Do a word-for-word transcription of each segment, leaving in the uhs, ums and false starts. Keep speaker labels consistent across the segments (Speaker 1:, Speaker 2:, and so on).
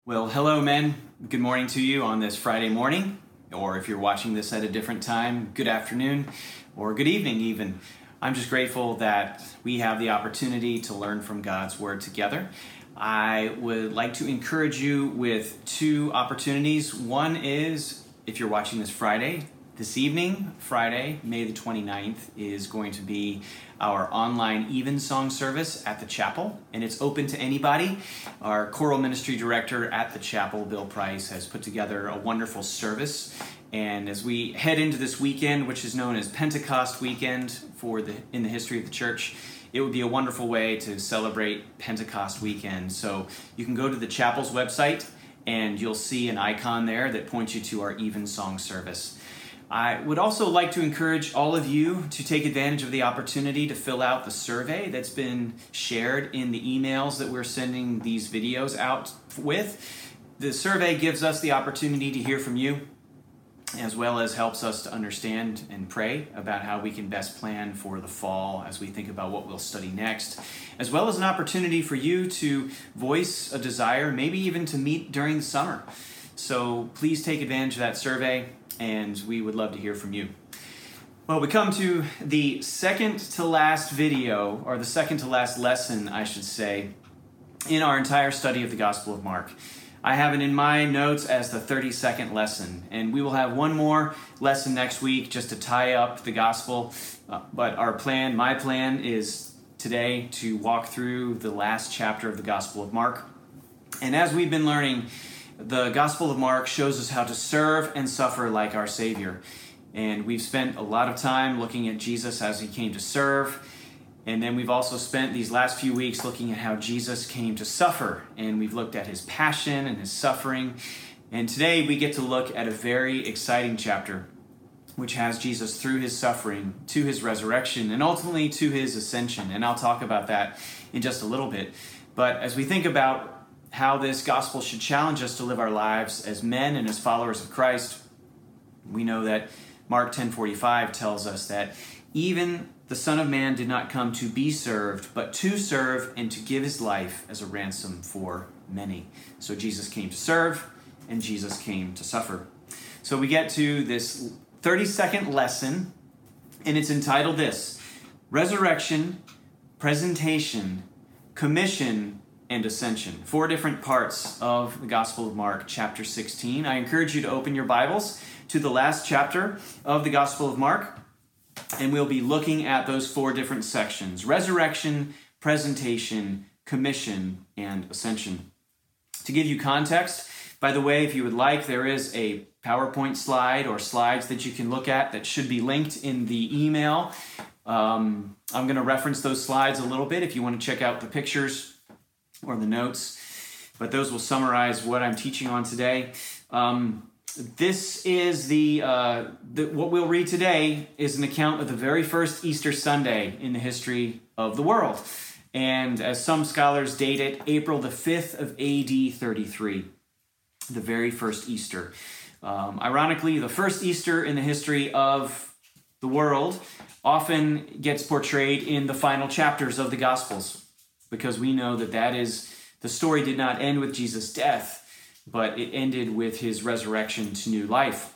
Speaker 1: Well, hello, men. Good morning to you on this Friday morning, or if you're watching this at a different time, good afternoon, or good evening even. I'm just grateful that we have the opportunity to learn from God's Word together. I would like to encourage you with two opportunities. One is, if you're watching this Friday, this evening, Friday, May the twenty-ninth, is going to be our online Evensong service at the chapel, and it's open to anybody. Our choral ministry director at the chapel, Bill Price, has put together a wonderful service. And as we head into this weekend, which is known as Pentecost weekend for the in the history of the church, it would be a wonderful way to celebrate Pentecost weekend. So you can go to the chapel's website, and you'll see an icon there that points you to our Evensong service. I would also like to encourage all of you to take advantage of the opportunity to fill out the survey that's been shared in the emails that we're sending these videos out with. The survey gives us the opportunity to hear from you, as well as helps us to understand and pray about how we can best plan for the fall as we think about what we'll study next, as well as an opportunity for you to voice a desire, maybe even to meet during the summer. So please take advantage of that survey, and we would love to hear from you. Well, we come to the second to last video, or the second to last lesson, I should say, in our entire study of the Gospel of Mark. I have it in my notes as the thirty-second lesson, and we will have one more lesson next week just to tie up the Gospel. Uh, but our plan, my plan, is today to walk through the last chapter of the Gospel of Mark. And as we've been learning, the Gospel of Mark shows us how to serve and suffer like our Savior. And we've spent a lot of time looking at Jesus as he came to serve. And then we've also spent these last few weeks looking at how Jesus came to suffer. And we've looked at his passion and his suffering. And today we get to look at a very exciting chapter, which has Jesus through his suffering to his resurrection and ultimately to his ascension. And I'll talk about that in just a little bit. But as we think about how this gospel should challenge us to live our lives as men and as followers of Christ, we know that Mark ten forty-five tells us that even the Son of Man did not come to be served, but to serve and to give his life as a ransom for many. So Jesus came to serve, and Jesus came to suffer. So we get to this thirty-second lesson, and it's entitled this: Resurrection, Presentation, Commission, and Ascension. Four different parts of the Gospel of Mark, chapter sixteen. I encourage you to open your Bibles to the last chapter of the Gospel of Mark, and we'll be looking at those four different sections: resurrection, presentation, commission, and ascension. To give you context, by the way, if you would like, there is a PowerPoint slide or slides that you can look at that should be linked in the email. Um, I'm going to reference those slides a little bit if you want to check out the pictures or the notes, but those will summarize what I'm teaching on today. Um, this is the, uh, the, what we'll read today is an account of the very first Easter Sunday in the history of the world. And as some scholars date it, April the fifth of A D thirty-three, the very first Easter. Um, ironically, the first Easter in the history of the world often gets portrayed in the final chapters of the Gospels, because we know that that is, the story did not end with Jesus' death, but it ended with his resurrection to new life.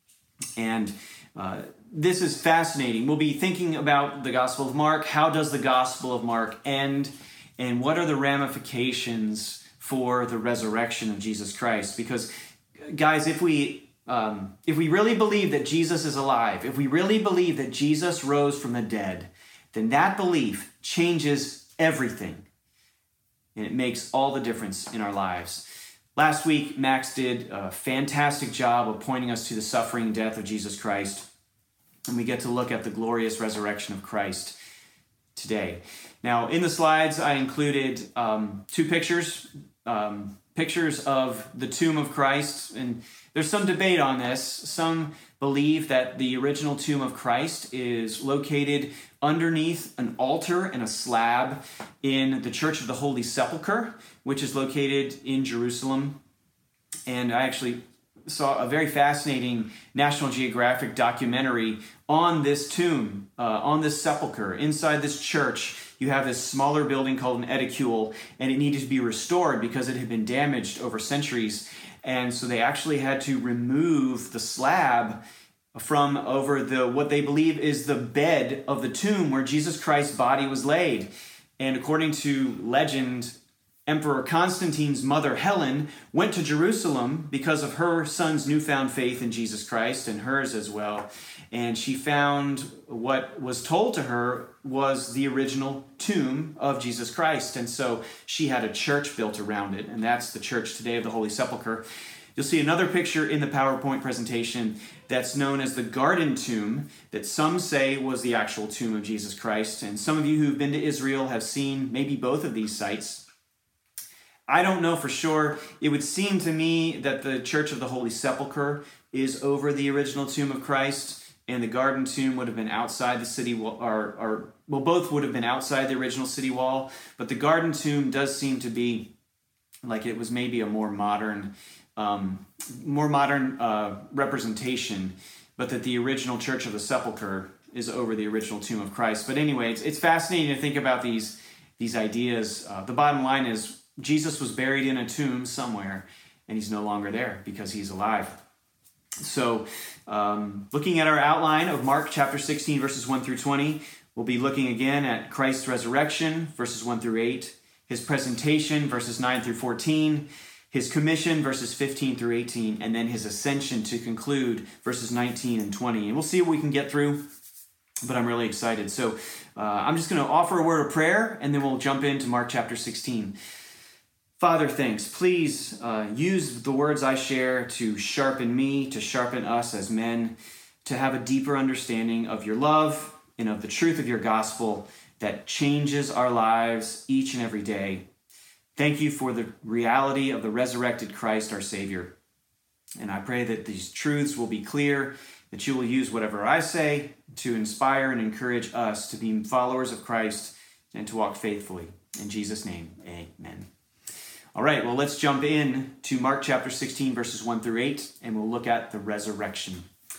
Speaker 1: And uh, this is fascinating. We'll be thinking about the Gospel of Mark. How does the Gospel of Mark end? And what are the ramifications for the resurrection of Jesus Christ? Because, guys, if we, um, if we really believe that Jesus is alive, if we really believe that Jesus rose from the dead, then that belief changes everything. And it makes all the difference in our lives. Last week, Max did a fantastic job of pointing us to the suffering and death of Jesus Christ. And we get to look at the glorious resurrection of Christ today. Now, in the slides, I included um, two pictures, um, pictures of the tomb of Christ. And there's some debate on this. Some believe that the original tomb of Christ is located underneath an altar and a slab in the Church of the Holy Sepulchre, which is located in Jerusalem. And I actually saw a very fascinating National Geographic documentary on this tomb, uh, on this sepulchre, inside this church you have this smaller building called an edicule, and it needed to be restored because it had been damaged over centuries. And so they actually had to remove the slab from over the what they believe is the bed of the tomb where Jesus Christ's body was laid. And according to legend, Emperor Constantine's mother, Helen, went to Jerusalem because of her son's newfound faith in Jesus Christ and hers as well. And she found what was told to her was the original tomb of Jesus Christ. And so she had a church built around it. And that's the church today of the Holy Sepulchre. You'll see another picture in the PowerPoint presentation that's known as the Garden Tomb, that some say was the actual tomb of Jesus Christ. And some of you who've been to Israel have seen maybe both of these sites. I don't know for sure. It would seem to me that the Church of the Holy Sepulchre is over the original tomb of Christ, and the Garden Tomb would have been outside the city wall, or, or well, both would have been outside the original city wall, but the Garden Tomb does seem to be like it was maybe a more modern, um, more modern uh, representation, but that the original Church of the Sepulchre is over the original tomb of Christ. But anyway, it's, it's fascinating to think about these, these ideas. Uh, the bottom line is, Jesus was buried in a tomb somewhere, and he's no longer there because he's alive. So, um, looking at our outline of Mark chapter sixteen, verses one through twenty, we'll be looking again at Christ's resurrection, verses one through eight, his presentation, verses nine through fourteen, his commission, verses fifteen through eighteen, and then his ascension to conclude, verses nineteen and twenty. And we'll see what we can get through, but I'm really excited. So, uh, I'm just going to offer a word of prayer, and then we'll jump into Mark chapter sixteen. Father, thanks. Please uh, use the words I share to sharpen me, to sharpen us as men, to have a deeper understanding of your love and of the truth of your gospel that changes our lives each and every day. Thank you for the reality of the resurrected Christ, our Savior. And I pray that these truths will be clear, that you will use whatever I say to inspire and encourage us to be followers of Christ and to walk faithfully. In Jesus' name, amen. All right, well, let's jump in to Mark chapter sixteen, verses one through eight, and we'll look at the resurrection.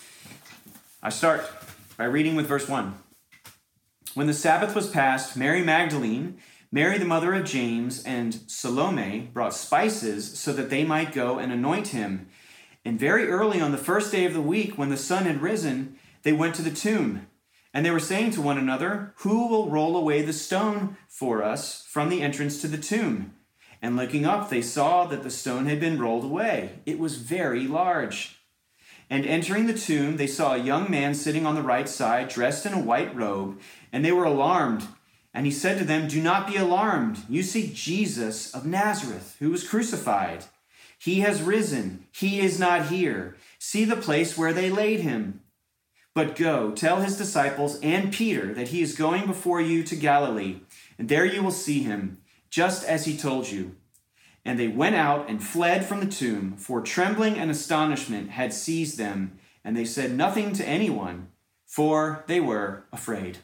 Speaker 1: I start by reading with verse one. When the Sabbath was past, Mary Magdalene, Mary the mother of James, and Salome brought spices so that they might go and anoint him. And very early on the first day of the week, when the sun had risen, they went to the tomb. And they were saying to one another, "Who will roll away the stone for us from the entrance to the tomb?" And looking up, they saw that the stone had been rolled away. It was very large. And entering the tomb, they saw a young man sitting on the right side, dressed in a white robe, and they were alarmed. And he said to them, "Do not be alarmed. You see Jesus of Nazareth, who was crucified. He has risen. He is not here. See the place where they laid him. But go, tell his disciples and Peter that he is going before you to Galilee, and there you will see him, just as he told you." And they went out and fled from the tomb, for trembling and astonishment had seized them, and they said nothing to anyone, for they were afraid.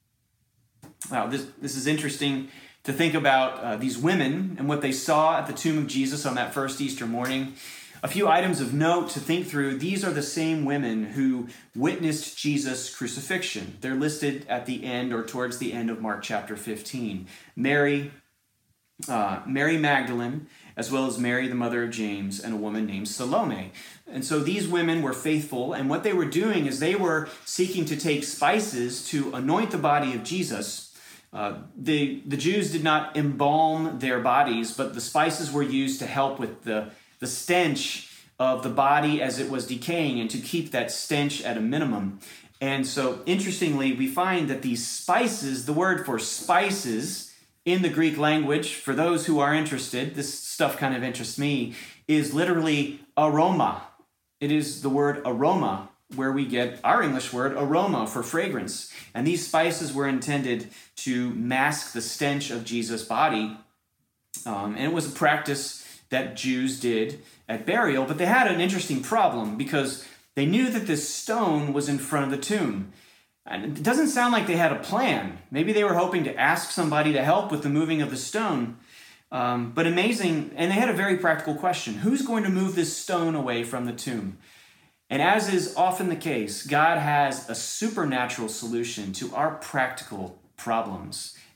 Speaker 1: Wow, this, this is interesting to think about uh, these women and what they saw at the tomb of Jesus on that first Easter morning. A few items of note to think through. These are the same women who witnessed Jesus' crucifixion. They're listed at the end or towards the end of Mark chapter fifteen. Mary, Uh, Mary Magdalene, as well as Mary, the mother of James, and a woman named Salome. And so these women were faithful, and what they were doing is they were seeking to take spices to anoint the body of Jesus. Uh, the, the Jews did not embalm their bodies, but the spices were used to help with the, the stench of the body as it was decaying and to keep that stench at a minimum. And so, interestingly, we find that these spices, the word for spices, in the Greek language, for those who are interested, this stuff kind of interests me, is literally aroma. It is the word aroma, where we get our English word aroma for fragrance. And these spices were intended to mask the stench of Jesus' body. Um, and it was a practice that Jews did at burial, but they had an interesting problem because they knew that this stone was in front of the tomb. And it doesn't sound like they had a plan. Maybe they were hoping to ask somebody to help with the moving of the stone. Um, but amazing, and they had a very practical question. Who's going to move this stone away from the tomb? And as is often the case, God has a supernatural solution to our practical problems.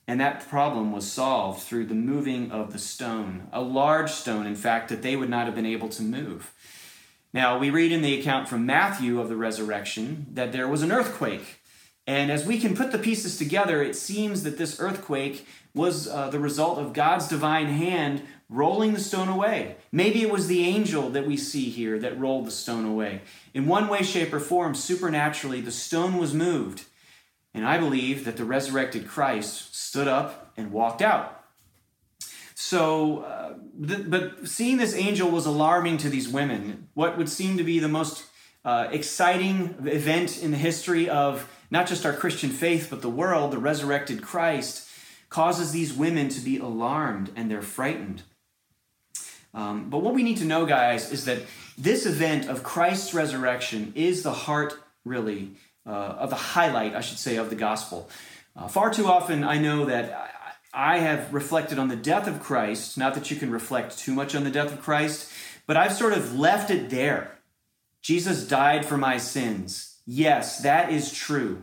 Speaker 1: And that problem was solved through the moving of the stone, a large stone, in fact, that they would not have been able to move. Now, we read in the account from Matthew of the resurrection that there was an earthquake. And as we can put the pieces together, it seems that this earthquake was uh, the result of God's divine hand rolling the stone away. Maybe it was the angel that we see here that rolled the stone away. In one way, shape, or form, supernaturally, the stone was moved. And I believe that the resurrected Christ stood up and walked out. So, uh, th- but seeing this angel was alarming to these women. What would seem to be the most uh, exciting event in the history of not just our Christian faith, but the world, the resurrected Christ, causes these women to be alarmed and they're frightened. Um, but what we need to know, guys, is that this event of Christ's resurrection is the heart, really, uh, of the highlight, I should say, of the gospel. Uh, far too often, I know that I have reflected on the death of Christ, not that you can reflect too much on the death of Christ, but I've sort of left it there. Jesus died for my sins. Yes, that is true.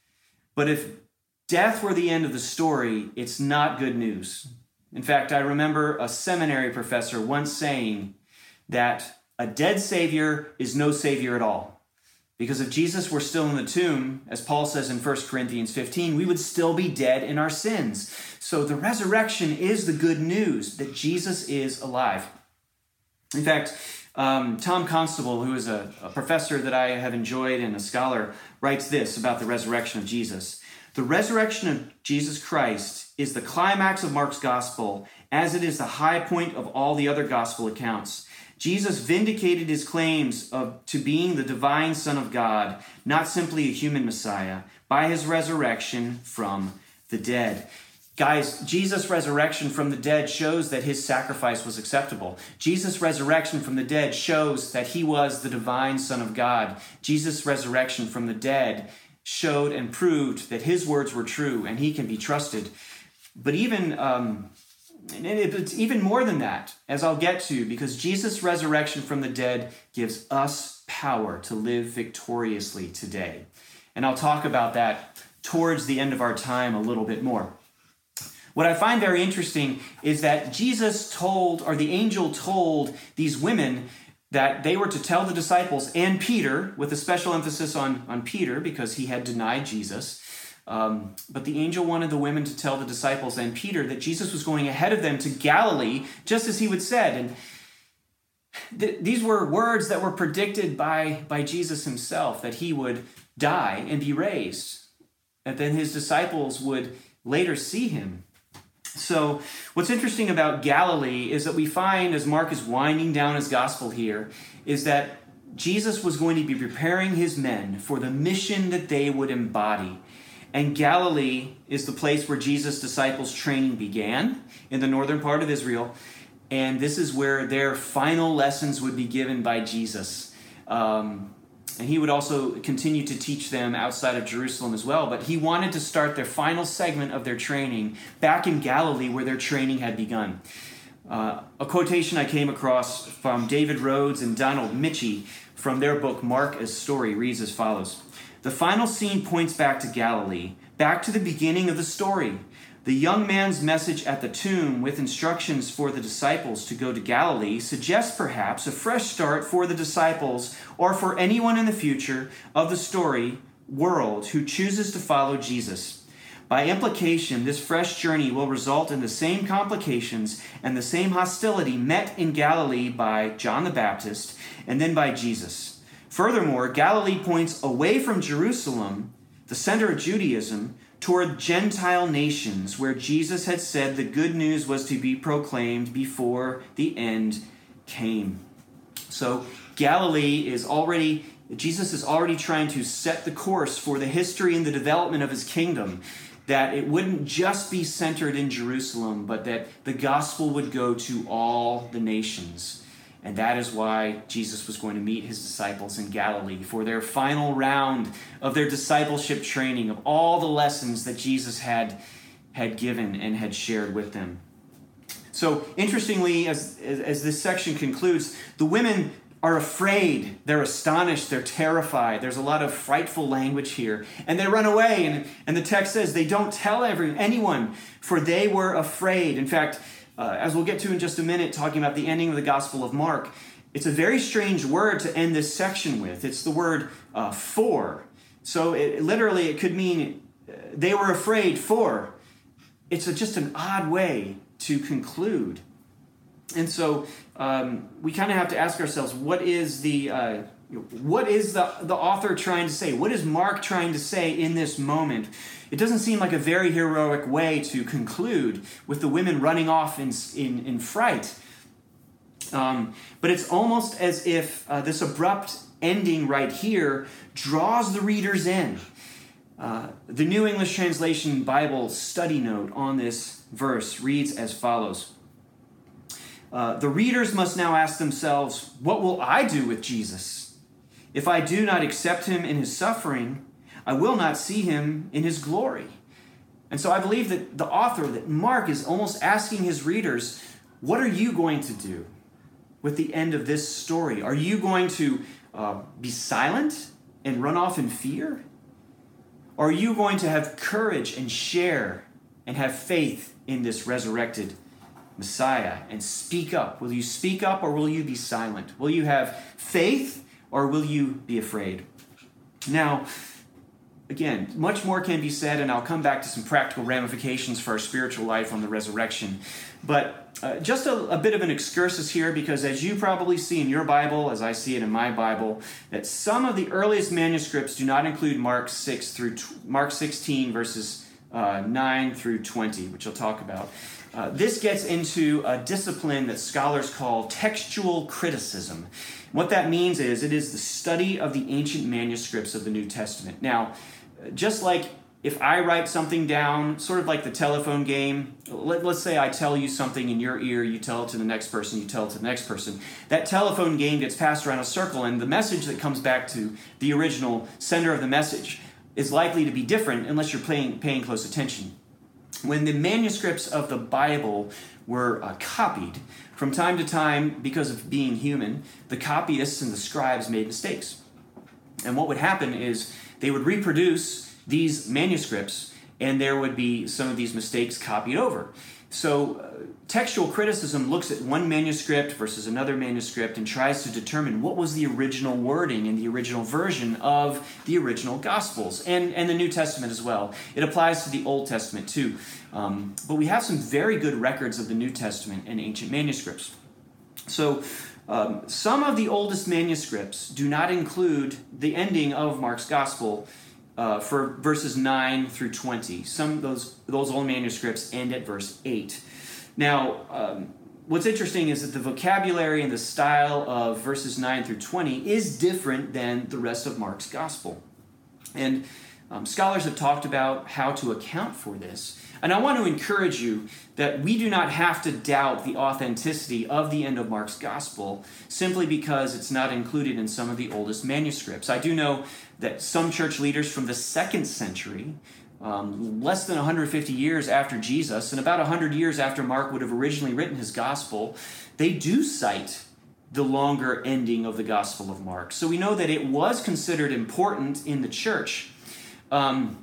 Speaker 1: But if death were the end of the story, it's not good news. In fact, I remember a seminary professor once saying that a dead Savior is no Savior at all. Because if Jesus were still in the tomb, as Paul says in First Corinthians fifteen, we would still be dead in our sins. So the resurrection is the good news that Jesus is alive. In fact, um, Tom Constable, who is a, a professor that I have enjoyed and a scholar, writes this about the resurrection of Jesus. The resurrection of Jesus Christ is the climax of Mark's gospel, as it is the high point of all the other gospel accounts. Jesus vindicated his claims of to being the divine Son of God, not simply a human Messiah, by his resurrection from the dead. Guys, Jesus' resurrection from the dead shows that his sacrifice was acceptable. Jesus' resurrection from the dead shows that he was the divine Son of God. Jesus' resurrection from the dead showed and proved that his words were true and he can be trusted. But even... Um, And it's even more than that, as I'll get to, because Jesus' resurrection from the dead gives us power to live victoriously today. And I'll talk about that towards the end of our time a little bit more. What I find very interesting is that Jesus told, or the angel told these women that they were to tell the disciples and Peter, with a special emphasis on, on Peter because he had denied Jesus, Um, but the angel wanted the women to tell the disciples and Peter that Jesus was going ahead of them to Galilee, just as he would said. And th- these were words that were predicted by, by Jesus himself, that he would die and be raised, that then his disciples would later see him. So what's interesting about Galilee is that we find, as Mark is winding down his gospel here, is that Jesus was going to be preparing his men for the mission that they would embody. And Galilee is the place where Jesus' disciples' training began, in the northern part of Israel. And this is where their final lessons would be given by Jesus. Um, and he would also continue to teach them outside of Jerusalem as well. But he wanted to start their final segment of their training back in Galilee, where their training had begun. Uh, a quotation I came across from David Rhodes and Donald Mitchie from their book, Mark as Story, reads as follows. The final scene points back to Galilee, back to the beginning of the story. The young man's message at the tomb with instructions for the disciples to go to Galilee suggests perhaps a fresh start for the disciples or for anyone in the future of the story world who chooses to follow Jesus. By implication, this fresh journey will result in the same complications and the same hostility met in Galilee by John the Baptist and then by Jesus. Furthermore, Galilee points away from Jerusalem, the center of Judaism, toward Gentile nations, where Jesus had said the good news was to be proclaimed before the end came. So Galilee is already, Jesus is already trying to set the course for the history and the development of his kingdom, that it wouldn't just be centered in Jerusalem, but that the gospel would go to all the nations. And that is why Jesus was going to meet his disciples in Galilee for their final round of their discipleship training, of all the lessons that Jesus had, had given and had shared with them. So interestingly, as, as, as this section concludes, the women are afraid, they're astonished, they're terrified. There's a lot of frightful language here. And they run away, and, and the text says they don't tell every, anyone, for they were afraid. In fact, uh, as we'll get to in just a minute, talking about the ending of the Gospel of Mark, it's a very strange word to end this section with. It's the word uh, for. So it, literally it could mean uh, they were afraid for. It's a, just an odd way to conclude. And so um, we kind of have to ask ourselves, what is the uh, what is the, the author trying to say? What is Mark trying to say in this moment? It doesn't seem like a very heroic way to conclude with the women running off in, in, in fright. Um, but it's almost as if uh, this abrupt ending right here draws the readers in. Uh, the New English Translation Bible study note on this verse reads as follows. Uh, the readers must now ask themselves, what will I do with Jesus? If I do not accept him in his suffering, I will not see him in his glory. And so I believe that the author, that Mark, is almost asking his readers, what are you going to do with the end of this story? Are you going to uh, be silent and run off in fear? Or are you going to have courage and share and have faith in this resurrected Messiah and speak up? Will you speak up or will you be silent? Will you have faith or will you be afraid? Now, again, much more can be said, and I'll come back to some practical ramifications for our spiritual life on the resurrection. But uh, just a, a bit of an excursus here, because as you probably see in your Bible, as I see it in my Bible, that some of the earliest manuscripts do not include Mark six through Mark sixteen verses uh, nine through twenty, which I'll talk about. Uh, this gets into a discipline that scholars call textual criticism. What that means is it is the study of the ancient manuscripts of the New Testament. Now, just like if I write something down, sort of like the telephone game, let, let's say I tell you something in your ear, you tell it to the next person, you tell it to the next person. That telephone game gets passed around a circle, and the message that comes back to the original sender of the message is likely to be different unless you're paying, paying close attention. When the manuscripts of the Bible were uh, copied, from time to time, because of being human, the copyists and the scribes made mistakes. And what would happen is they would reproduce these manuscripts, and there would be some of these mistakes copied over. So uh, textual criticism looks at one manuscript versus another manuscript and tries to determine what was the original wording in the original version of the original Gospels, and, and the New Testament as well. It applies to the Old Testament too. Um, but we have some very good records of the New Testament in ancient manuscripts. So um, some of the oldest manuscripts do not include the ending of Mark's Gospel Uh, for verses nine through twenty. Some of those, those old manuscripts end at verse eight. Now, um, what's interesting is that the vocabulary and the style of verses nine through twenty is different than the rest of Mark's gospel. And um, scholars have talked about how to account for this. And I want to encourage you that we do not have to doubt the authenticity of the end of Mark's gospel simply because it's not included in some of the oldest manuscripts. I do know that some church leaders from the second century, um, less than one hundred fifty years after Jesus, and about one hundred years after Mark would have originally written his gospel, they do cite the longer ending of the Gospel of Mark. So we know that it was considered important in the church. Um,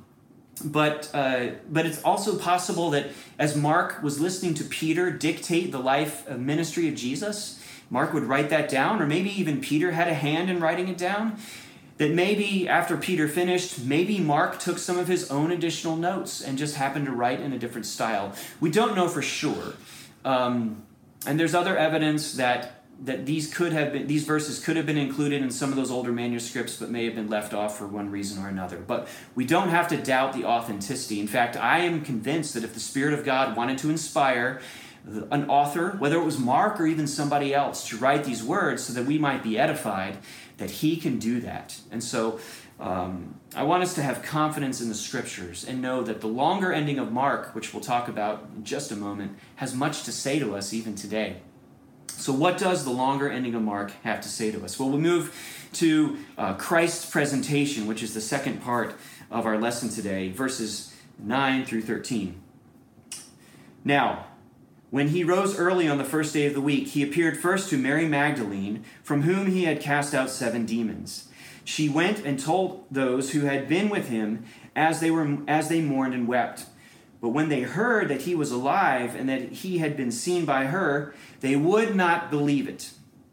Speaker 1: But uh, but it's also possible that as Mark was listening to Peter dictate the life and ministry of Jesus, Mark would write that down, or maybe even Peter had a hand in writing it down, that maybe after Peter finished, maybe Mark took some of his own additional notes and just happened to write in a different style. We don't know for sure. Um, and there's other evidence that that these could have been, these verses could have been included in some of those older manuscripts, but may have been left off for one reason or another. But we don't have to doubt the authenticity. In fact, I am convinced that if the Spirit of God wanted to inspire an author, whether it was Mark or even somebody else, to write these words so that we might be edified, that he can do that. And so um, I want us to have confidence in the Scriptures and know that the longer ending of Mark, which we'll talk about in just a moment, has much to say to us even today. So what does the longer ending of Mark have to say to us? Well, we'll move to uh, Christ's presentation, which is the second part of our lesson today, verses nine through thirteen. Now, When he rose early on the first day of the week, he appeared first to Mary Magdalene, from whom he had cast out seven demons. She went and told those who had been with him as they were as they mourned and wept. But when they heard that he was alive and that he had been seen by her, they would not believe it.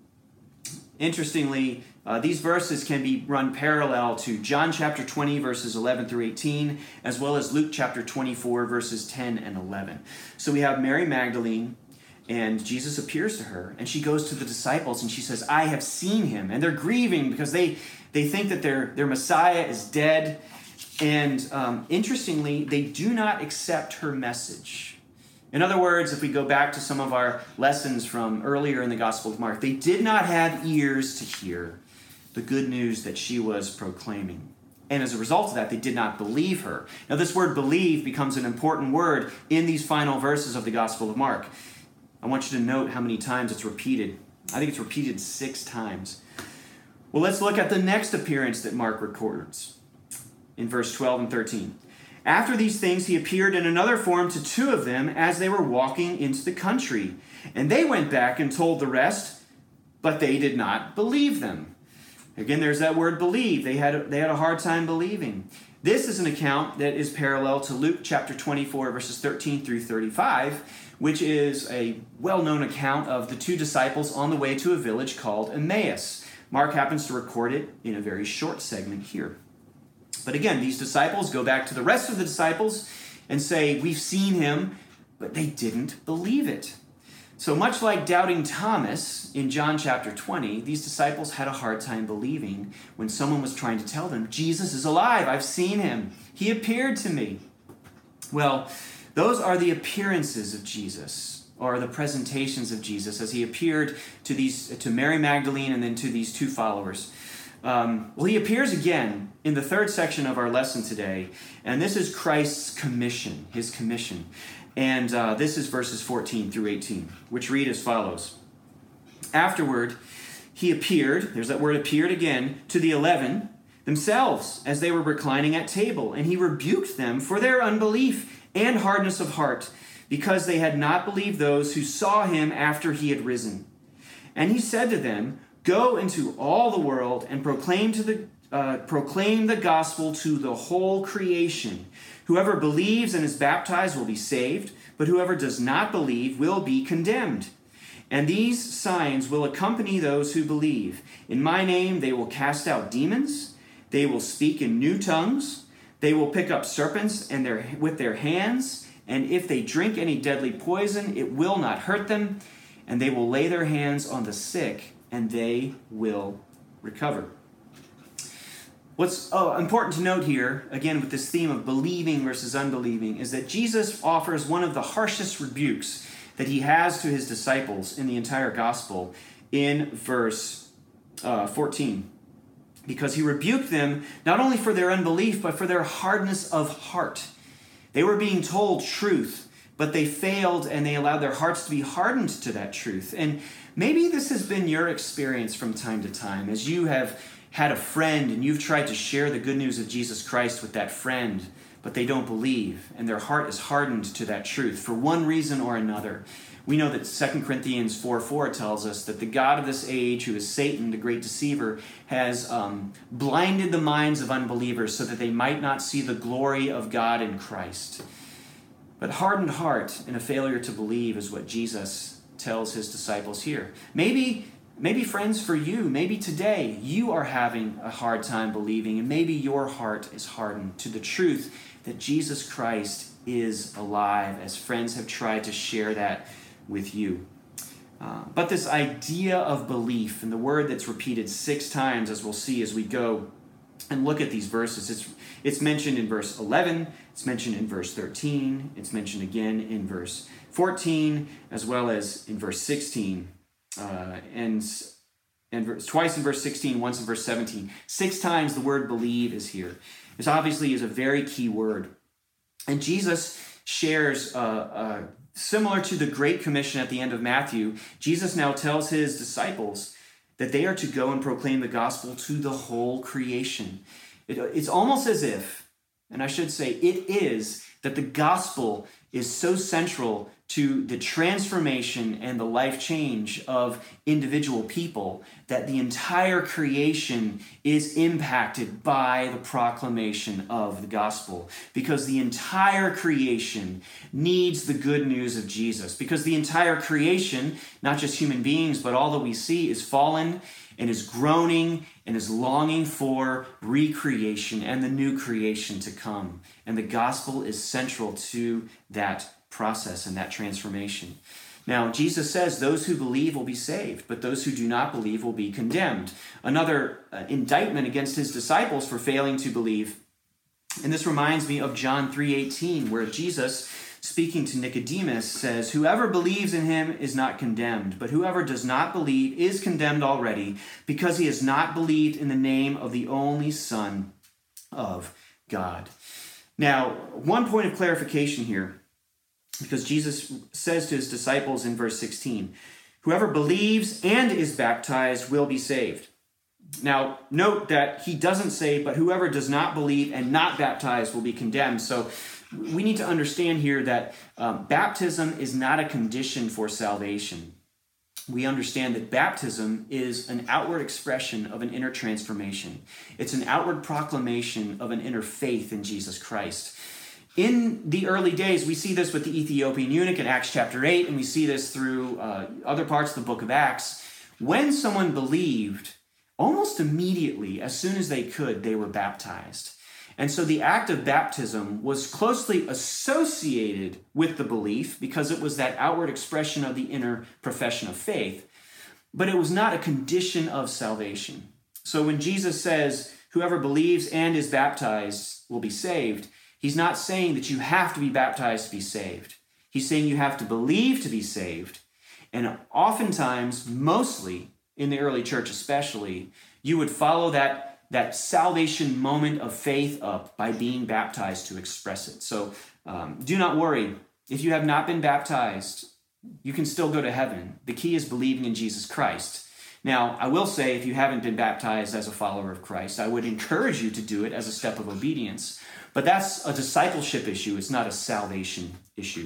Speaker 1: Interestingly, uh, these verses can be run parallel to John chapter twenty, verses eleven through eighteen, as well as Luke chapter twenty-four, verses ten and eleven. So we have Mary Magdalene, and Jesus appears to her, and she goes to the disciples, and she says, I have seen him. And they're grieving because they, they think that their, their Messiah is dead. And um, interestingly, they do not accept her message. In other words, if we go back to some of our lessons from earlier in the Gospel of Mark, they did not have ears to hear the good news that she was proclaiming. And as a result of that, they did not believe her. Now, this word believe becomes an important word in these final verses of the Gospel of Mark. I want you to note how many times it's repeated. I think it's repeated six times. Well, let's look at the next appearance that Mark records in verse twelve and thirteen. After these things, he appeared in another form to two of them as they were walking into the country. And they went back and told the rest, but they did not believe them. Again, there's that word believe. They had, they had a hard time believing. This is an account that is parallel to Luke chapter twenty-four, verses thirteen through thirty-five, which is a well-known account of the two disciples on the way to a village called Emmaus. Mark happens to record it in a very short segment here. But again, these disciples go back to the rest of the disciples and say, we've seen him, but they didn't believe it. So much like doubting Thomas in John chapter twenty, these disciples had a hard time believing when someone was trying to tell them, Jesus is alive, I've seen him, he appeared to me. Well, those are the appearances of Jesus, or the presentations of Jesus as he appeared to these to Mary Magdalene and then to these two followers. Um, well, he appears again in the third section of our lesson today, and this is Christ's commission, his commission. And uh, this is verses fourteen through eighteen, which read as follows. Afterward, he appeared, there's that word appeared again, to the eleven themselves as they were reclining at table, and he rebuked them for their unbelief and hardness of heart, because they had not believed those who saw him after he had risen. And he said to them, go into all the world and proclaim to the uh, proclaim the gospel to the whole creation. Whoever believes and is baptized will be saved, but whoever does not believe will be condemned. And these signs will accompany those who believe. In my name they will cast out demons. They will speak in new tongues. They will pick up serpents and their, with their hands. And if they drink any deadly poison, it will not hurt them. And they will lay their hands on the sick, and they will recover. What's oh, important to note here, again with this theme of believing versus unbelieving, is that Jesus offers one of the harshest rebukes that he has to his disciples in the entire gospel in verse uh, fourteen. Because he rebuked them not only for their unbelief, but for their hardness of heart. They were being told truth, but they failed and they allowed their hearts to be hardened to that truth. And maybe this has been your experience from time to time as you have had a friend and you've tried to share the good news of Jesus Christ with that friend, but they don't believe and their heart is hardened to that truth for one reason or another. We know that Second Corinthians four four tells us that the God of this age, who is Satan, the great deceiver, has um, blinded the minds of unbelievers so that they might not see the glory of God in Christ. But hardened heart and a failure to believe is what Jesus tells his disciples here. Maybe, maybe friends, for you, maybe today you are having a hard time believing, and maybe your heart is hardened to the truth that Jesus Christ is alive, as friends have tried to share that with you. Uh, but this idea of belief, and the word that's repeated six times, as we'll see as we go and look at these verses, it's, it's mentioned in verse eleven, it's mentioned in verse thirteen, it's mentioned again in verse fourteen, as well as in verse sixteen, uh, and, and verse, twice in verse sixteen, once in verse seventeen. Six times the word believe is here. This obviously is a very key word. And Jesus shares, uh, uh, similar to the Great Commission at the end of Matthew, Jesus now tells his disciples that they are to go and proclaim the gospel to the whole creation. It, it's almost as if, and I should say it is, that the gospel is so central to the transformation and the life change of individual people, that the entire creation is impacted by the proclamation of the gospel. Because the entire creation needs the good news of Jesus. Because the entire creation, not just human beings, but all that we see, is fallen and is groaning and is longing for recreation and the new creation to come. And the gospel is central to that process and that transformation. Now, Jesus says those who believe will be saved, but those who do not believe will be condemned. Another uh, indictment against his disciples for failing to believe. And this reminds me of John three eighteen, where Jesus, speaking to Nicodemus, says, "Whoever believes in him is not condemned, but whoever does not believe is condemned already, because he has not believed in the name of the only Son of God." Now, one point of clarification here, because Jesus says to his disciples in verse sixteen, "Whoever believes and is baptized will be saved." Now, note that he doesn't say, "But whoever does not believe and not baptized will be condemned." So we need to understand here that um, baptism is not a condition for salvation. We understand that baptism is an outward expression of an inner transformation. It's an outward proclamation of an inner faith in Jesus Christ. In the early days, we see this with the Ethiopian eunuch in Acts chapter eight, and we see this through uh, other parts of the book of Acts. When someone believed, almost immediately, as soon as they could, they were baptized. And so the act of baptism was closely associated with the belief because it was that outward expression of the inner profession of faith, but it was not a condition of salvation. So when Jesus says, "Whoever believes and is baptized will be saved," he's not saying that you have to be baptized to be saved. He's saying you have to believe to be saved. And oftentimes, mostly in the early church especially, you would follow that that salvation moment of faith up by being baptized to express it. So um, do not worry. If you have not been baptized, you can still go to heaven. The key is believing in Jesus Christ. Now, I will say, if you haven't been baptized as a follower of Christ, I would encourage you to do it as a step of obedience. But that's a discipleship issue. It's not a salvation issue.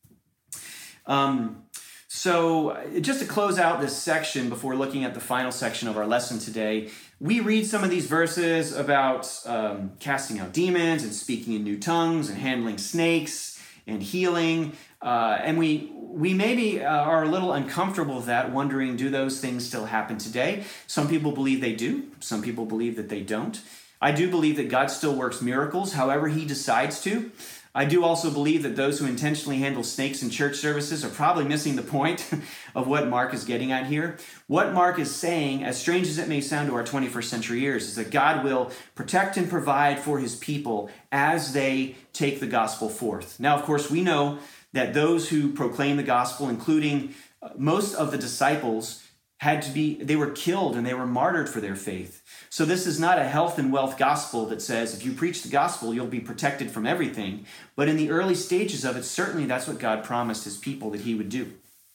Speaker 1: Um, so just to close out this section before looking at the final section of our lesson today, we read some of these verses about um, casting out demons and speaking in new tongues and handling snakes and healing. Uh, and we we maybe uh, are a little uncomfortable with that, wondering, do those things still happen today? Some people believe they do. Some people believe that they don't. I do believe that God still works miracles however he decides to. I do also believe that those who intentionally handle snakes in church services are probably missing the point of what Mark is getting at here. What Mark is saying, as strange as it may sound to our twenty-first century ears, is that God will protect and provide for his people as they take the gospel forth. Now, of course, we know that those who proclaim the gospel, including most of the disciples, had to be, they were killed and they were martyred for their faith. So this is not a health and wealth gospel that says if you preach the gospel, you'll be protected from everything. But in the early stages of it, certainly that's what God promised his people that he would do.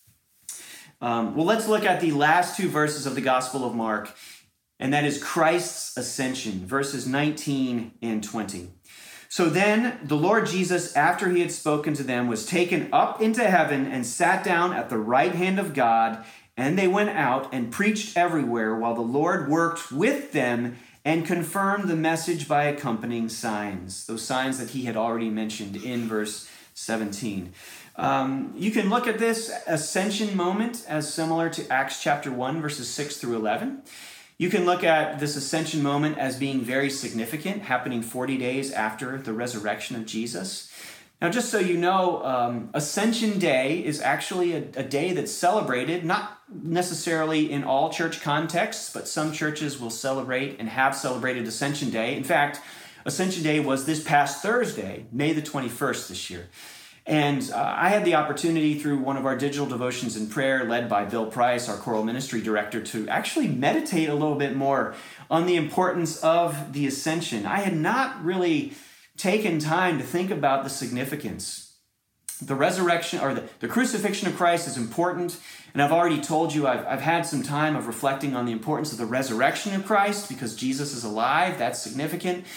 Speaker 1: Um, well, let's look at the last two verses of the Gospel of Mark, and that is Christ's ascension, verses nineteen and twenty. So then the Lord Jesus, after he had spoken to them, was taken up into heaven and sat down at the right hand of God. And they went out and preached everywhere while the Lord worked with them and confirmed the message by accompanying signs, those signs that he had already mentioned in verse seventeen. Um, you can look at this ascension moment as similar to Acts chapter one, verses six through eleven. You can look at this ascension moment as being very significant, happening forty days after the resurrection of Jesus. Now, just so you know, um, Ascension Day is actually a, a day that's celebrated, not necessarily in all church contexts, but some churches will celebrate and have celebrated Ascension Day. In fact, Ascension Day was this past Thursday, May the twenty-first this year. And uh, I had the opportunity through one of our digital devotions in prayer led by Bill Price, our choral ministry director, to actually meditate a little bit more on the importance of the ascension. I had not really taken time to think about the significance. The resurrection or the, the crucifixion of Christ is important. And I've already told you I've, I've had some time of reflecting on the importance of the resurrection of Christ because Jesus is alive. That's significant.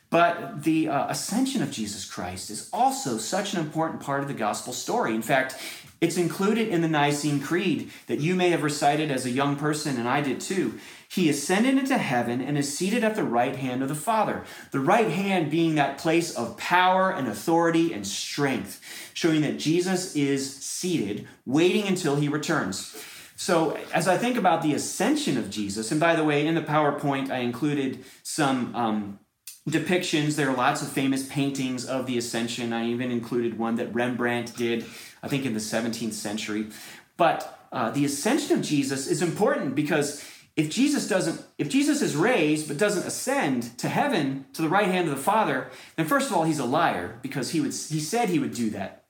Speaker 1: But the uh, ascension of Jesus Christ is also such an important part of the gospel story. In fact, it's included in the Nicene Creed that you may have recited as a young person, and I did too. He ascended into heaven and is seated at the right hand of the Father. The right hand being that place of power and authority and strength, showing that Jesus is seated, waiting until he returns. So as I think about the ascension of Jesus, and by the way, in the PowerPoint, I included some um, depictions. There are lots of famous paintings of the ascension. I even included one that Rembrandt did, I think in the seventeenth century. But uh, the ascension of Jesus is important because if Jesus doesn't, if Jesus is raised but doesn't ascend to heaven, to the right hand of the Father, then first of all, he's a liar because he would he said he would do that.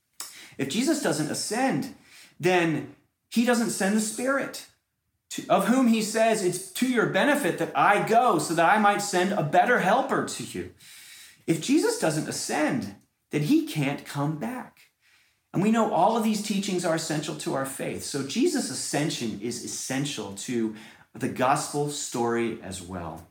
Speaker 1: If Jesus doesn't ascend, then he doesn't send the Spirit, to, of whom he says it's to your benefit that I go so that I might send a better helper to you. If Jesus doesn't ascend, then he can't come back. And we know all of these teachings are essential to our faith. So Jesus' ascension is essential to the gospel story as well.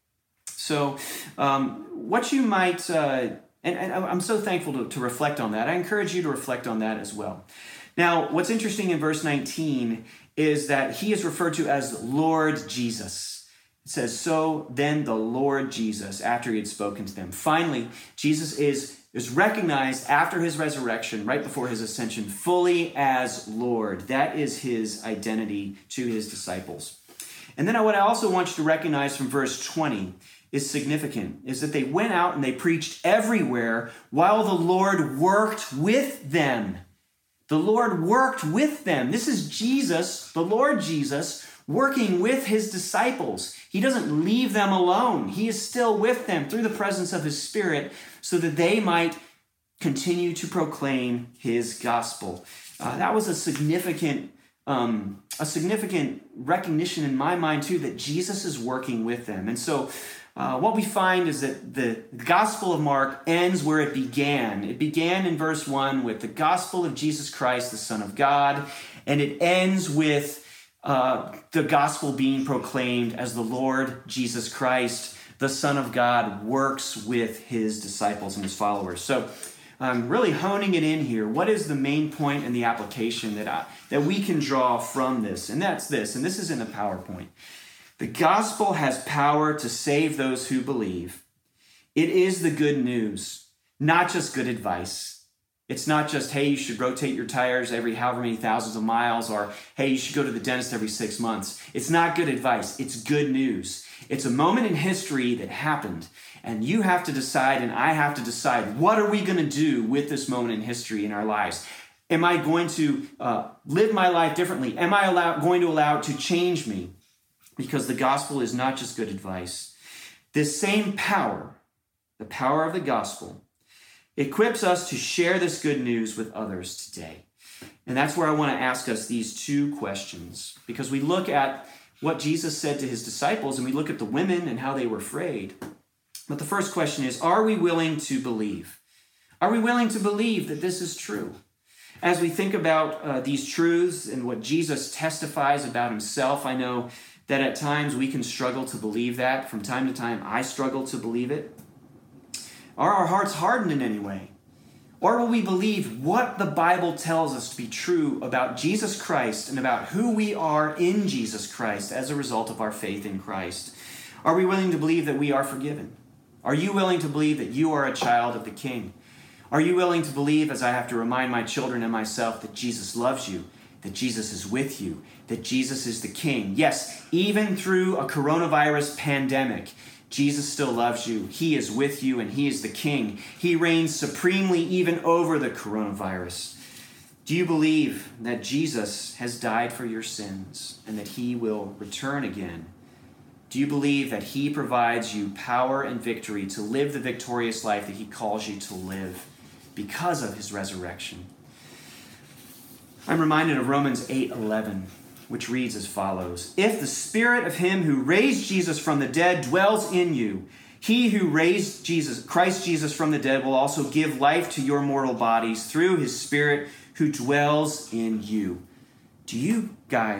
Speaker 1: So um, what you might, uh, and, and I'm so thankful to, to reflect on that. I encourage you to reflect on that as well. Now, what's interesting in verse nineteen is that he is referred to as Lord Jesus. It says, so then the Lord Jesus, after he had spoken to them. Finally, Jesus is, is recognized after his resurrection, right before his ascension, fully as Lord. That is his identity to his disciples. And then what I also want you to recognize from verse twenty is significant, is that they went out and they preached everywhere while the Lord worked with them. The Lord worked with them. This is Jesus, the Lord Jesus, working with his disciples. He doesn't leave them alone. He is still with them through the presence of his Spirit so that they might continue to proclaim his gospel. Uh, that was a significant, um, a significant recognition in my mind too, that Jesus is working with them. And so uh, what we find is that the Gospel of Mark ends where it began. It began in verse one with the gospel of Jesus Christ, the Son of God, and it ends with Uh, the gospel being proclaimed as the Lord Jesus Christ, the Son of God, works with his disciples and his followers. So I'm really honing it in here. What is the main point and the application that I, that we can draw from this? And that's this, and this is in the PowerPoint. The gospel has power to save those who believe. It is the good news, not just good advice. It's not just, hey, you should rotate your tires every however many thousands of miles, or, hey, you should go to the dentist every six months. It's not good advice. It's good news. It's a moment in history that happened, and you have to decide, and I have to decide, what are we going to do with this moment in history in our lives? Am I going to uh, live my life differently? Am I allow, going to allow it to change me? Because the gospel is not just good advice. This same power, the power of the gospel, equips us to share this good news with others today. And that's where I want to ask us these two questions, because we look at what Jesus said to his disciples and we look at the women and how they were afraid. But the first question is, are we willing to believe? Are we willing to believe that this is true? As we think about uh, these truths and what Jesus testifies about himself, I know that at times we can struggle to believe that. From time to time, I struggle to believe it. Are our hearts hardened in any way? Or will we believe what the Bible tells us to be true about Jesus Christ and about who we are in Jesus Christ as a result of our faith in Christ? Are we willing to believe that we are forgiven? Are you willing to believe that you are a child of the King? Are you willing to believe, as I have to remind my children and myself, that Jesus loves you, that Jesus is with you, that Jesus is the King? Yes, even through a coronavirus pandemic, Jesus still loves you. He is with you, and he is the King. He reigns supremely even over the coronavirus. Do you believe that Jesus has died for your sins and that he will return again? Do you believe that he provides you power and victory to live the victorious life that he calls you to live because of his resurrection? I'm reminded of Romans eight eleven. Which reads as follows: if the spirit of him who raised Jesus from the dead dwells in you, he who raised Jesus, Christ Jesus from the dead will also give life to your mortal bodies through his Spirit who dwells in you. Do you guys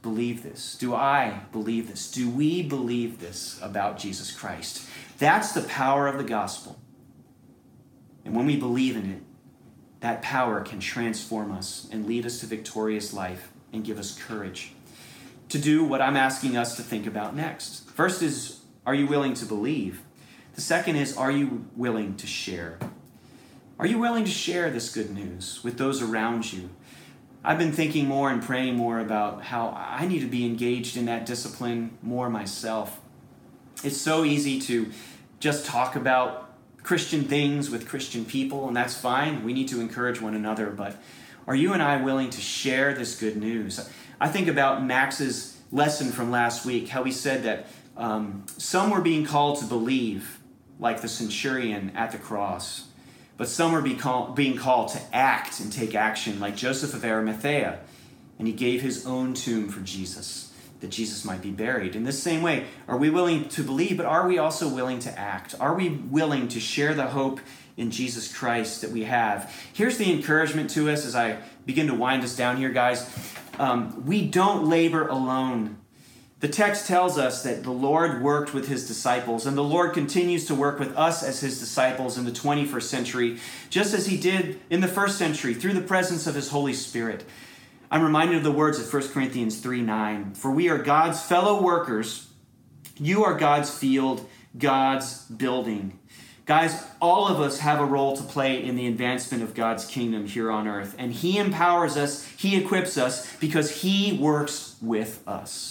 Speaker 1: believe this? Do I believe this? Do we believe this about Jesus Christ? That's the power of the gospel. And when we believe in it, that power can transform us and lead us to victorious life and give us courage to do what I'm asking us to think about next. First is, are you willing to believe? The second is, are you willing to share? Are you willing to share this good news with those around you? I've been thinking more and praying more about how I need to be engaged in that discipline more myself. It's so easy to just talk about Christian things with Christian people, and that's fine. We need to encourage one another, but are you and I willing to share this good news? I think about Max's lesson from last week, how he said that um, some were being called to believe, like the centurion at the cross, but some were be call, being called to act and take action, like Joseph of Arimathea, and he gave his own tomb for Jesus, that Jesus might be buried. In this same way, are we willing to believe, but are we also willing to act? Are we willing to share the hope in Jesus Christ that we have? Here's the encouragement to us as I begin to wind us down here, guys. Um, we don't labor alone. The text tells us that the Lord worked with his disciples, and the Lord continues to work with us as his disciples in the twenty-first century, just as he did in the first century through the presence of his Holy Spirit. I'm reminded of the words of First Corinthians three nine. For we are God's fellow workers. You are God's field, God's building. Guys, all of us have a role to play in the advancement of God's kingdom here on earth. And he empowers us, he equips us, because he works with us.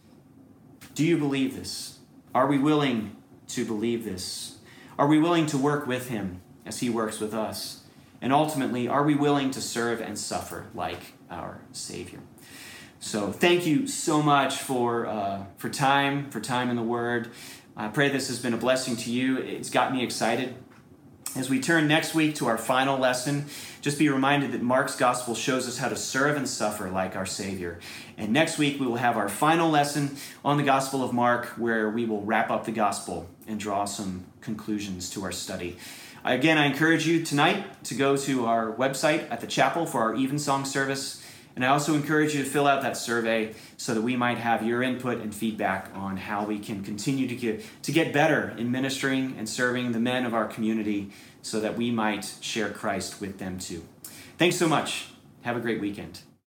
Speaker 1: Do you believe this? Are we willing to believe this? Are we willing to work with him as he works with us? And ultimately, are we willing to serve and suffer like our Savior? So thank you so much for uh, for time, for time in the Word. I pray this has been a blessing to you. It's got me excited. As we turn next week to our final lesson, just be reminded that Mark's gospel shows us how to serve and suffer like our Savior. And next week we will have our final lesson on the Gospel of Mark, where we will wrap up the gospel and draw some conclusions to our study. Again, I encourage you tonight to go to our website at the chapel for our evensong service. And I also encourage you to fill out that survey so that we might have your input and feedback on how we can continue to get, to get better in ministering and serving the men of our community so that we might share Christ with them too. Thanks so much. Have a great weekend.